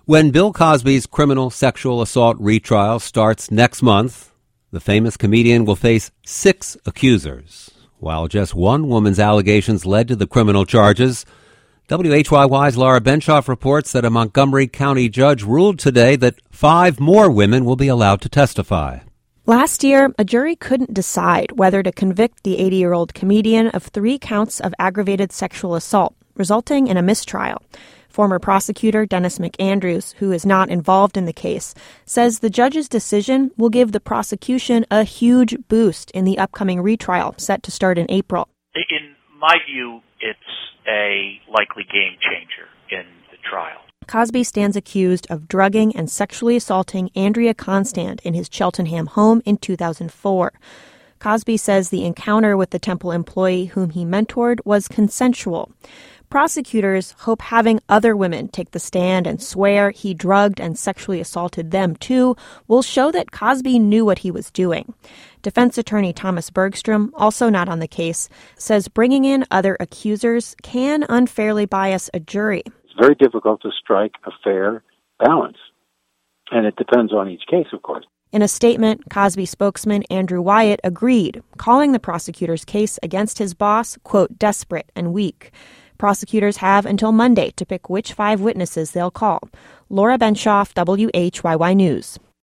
When Bill Cosby's criminal sexual assault retrial starts next month, the famous comedian will face 6 accusers. While just one woman's allegations led to the criminal charges, WHYY's Laura Benshoff reports that a Montgomery County judge ruled today that 5 more women will be allowed to testify. Last year, a jury couldn't decide whether to convict the 80-year-old comedian of 3 counts of aggravated sexual assault, resulting in a mistrial. Former prosecutor Dennis McAndrews, who is not involved in the case, says the judge's decision will give the prosecution a huge boost in the upcoming retrial set to start in April. In my view, it's a likely game changer in the trial. Cosby stands accused of drugging and sexually assaulting Andrea Constand in his Cheltenham home in 2004. Cosby says the encounter with the Temple employee whom he mentored was consensual. Prosecutors hope having other women take the stand and swear he drugged and sexually assaulted them, too, will show that Cosby knew what he was doing. Defense attorney Thomas Bergstrom, also not on the case, says bringing in other accusers can unfairly bias a jury. It's very difficult to strike a fair balance, and it depends on each case, of course. In a statement, Cosby spokesman Andrew Wyatt agreed, calling the prosecutor's case against his boss, quote, desperate and weak. Prosecutors have until Monday to pick which 5 witnesses they'll call. Laura Benshoff, WHYY News.